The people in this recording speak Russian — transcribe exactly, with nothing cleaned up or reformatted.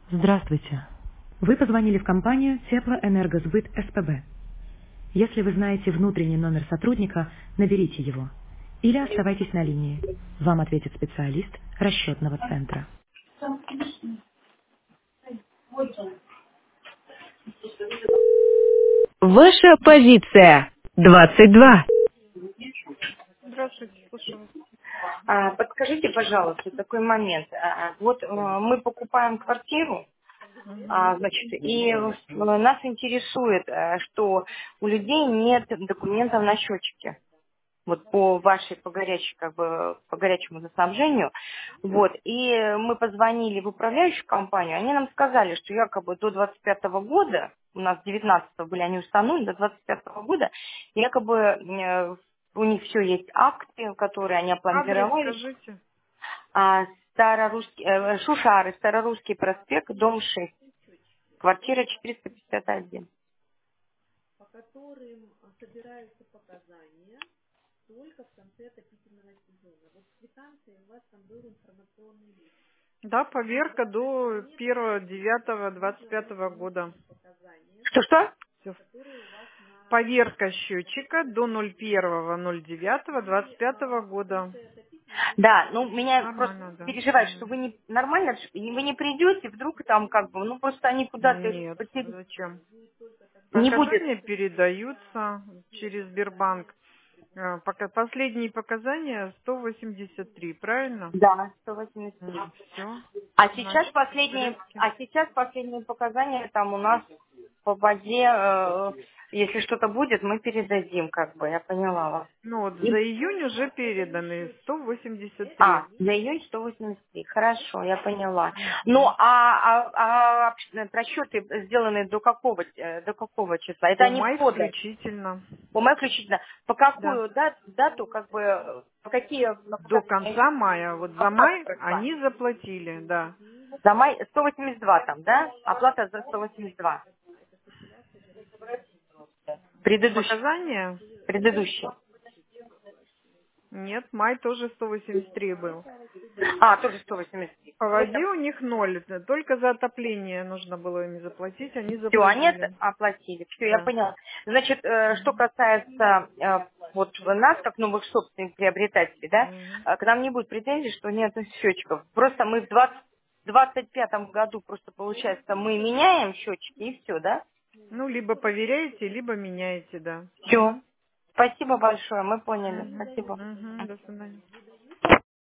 Здравствуйте. Вы позвонили в компанию Теплоэнергосбыт СПБ. Если вы знаете внутренний номер сотрудника, наберите его. Или оставайтесь на линии. Вам ответит специалист расчетного центра. Ваша позиция. двадцать два. Здравствуйте, слушаю вас. А, Подскажите, пожалуйста, такой момент. А, Вот э, мы покупаем квартиру, Мгм. а, значит, и э, нас интересует, э, что у людей нет документов на счетчике. Вот по вашей, по горячей, как бы, по горячему заснабжению. Вот. И мы позвонили в управляющую компанию, они нам сказали, что якобы до двадцать пятого года, у нас девятнадцатого были они установлены, до двадцать пятого года, якобы э, у них все есть акты, которые они Адрес опломбировали. скажите. А, Старорусский, э, Шушары, Старорусский проспект, дом шесть, квартира четыреста пятьдесят один. Да, поверка до первого девятого двадцать пятого года. Что-что? Всё. Поверка счетчика до ноль первого ноль девятого двадцать пятого года. Да, ну меня просто Нормально, да. переживает, что Мгм. вы не нормально, и вы не придете, вдруг там как бы, ну просто они куда-то Нет, потери- зачем? не будет. Показания передаются через Сбербанк. А, пока- Последние показания сто восемьдесят три, правильно? Да, сто восемьдесят три. Все, А сейчас значит, в последние, порядке. а сейчас последние показания там у нас по базе, э, если что-то будет, мы передадим, как бы, я поняла вас. Ну вот И за июнь уже переданы сто восемьдесят три. А, за июнь сто восемьдесят три. Хорошо, я поняла. Ну, Мгм. а, а, а расчеты сделаны до какого, э, до какого числа? Это По они май входят. включительно. По моему включительно. По Да. какую дат- дату, как бы, э, по какие До показания конца мая. Вот за оплата май прошла? они заплатили, да. За май сто восемьдесят два там, да? Оплата за сто восемьдесят два. Предыдущий. Показания? Предыдущий. Нет, май тоже сто восемьдесят три был. А, тоже сто восемьдесят три. По воде у них ноль. Только за отопление нужно было ими заплатить, они Все, они это заплатили. оплатили. Все, я Да. поняла. Значит, э, что Мгм. касается э, вот нас, как новых собственных приобретателей, да, Мгм. э, к нам не будет претензий, что нет счетчиков. Просто мы в двадцать двадцать пятом году просто, получается, мы меняем счетчики и все, да? Ну, либо поверяете, либо меняете, да. Все. Мгм. Спасибо большое, мы поняли. Мгм. Спасибо. Мгм. До свидания.